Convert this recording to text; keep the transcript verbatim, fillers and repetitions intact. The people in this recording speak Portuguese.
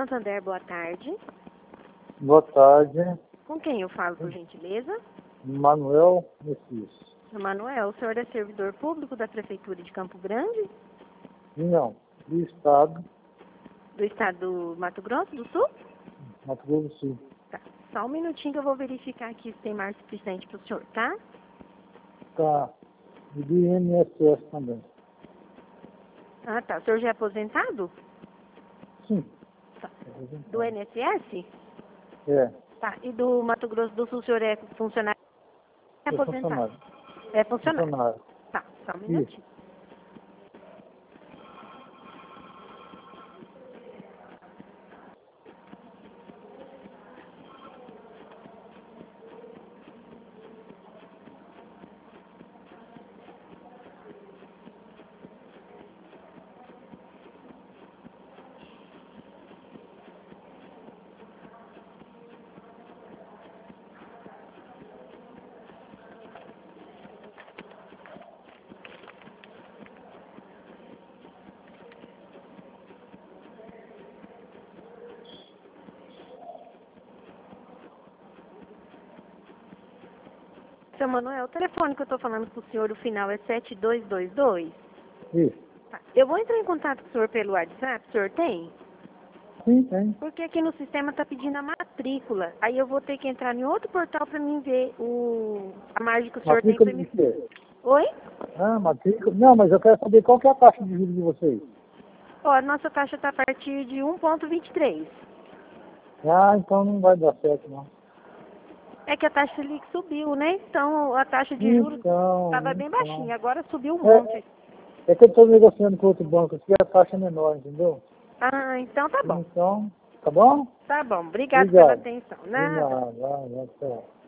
Santander, boa tarde. Boa tarde, Com quem eu falo, por gentileza? Manuel Messias. Manuel, o senhor é servidor público da Prefeitura de Campo Grande, Não, do Estado, do estado do Mato Grosso do Sul? Mato Grosso do Sul. Tá, só um minutinho que eu vou verificar aqui se tem marca suficiente para o senhor, tá? Tá, e do I N S S também. Ah, tá. O senhor já é aposentado? Sim. Tá. Do I N S S? É, Tá. E do Mato Grosso do Sul, o senhor é funcionário? É é aposentado? funcionário. É funcionário. Funcionário. Tá, só um Isso. minutinho. Seu Manuel, o telefone que eu tô falando com o senhor, o final é sete dois dois dois? Isso. Tá. Eu vou entrar em contato com o senhor pelo WhatsApp, o senhor tem? Sim, tem. Porque aqui no sistema tá pedindo a matrícula. Aí eu vou ter que entrar em outro portal para mim ver o... a margem que o senhor tem Matrícula para de mim. quê? Oi? Ah, matrícula. Não, mas eu quero saber qual que é a taxa de juros de vocês. Ó, a nossa taxa tá a partir de um vírgula vinte e três. Ah, então não vai dar certo, não. É que a taxa Selic subiu, né? Então a taxa de juros Então, estava bem então. baixinha, agora subiu um É, monte. é que eu estou negociando com outro banco aqui, a taxa é menor, entendeu? Ah, então tá bom. Então, tá bom? Tá bom. Obrigado pela Obrigado. atenção. De Nada. nada, vai, vai, tchau.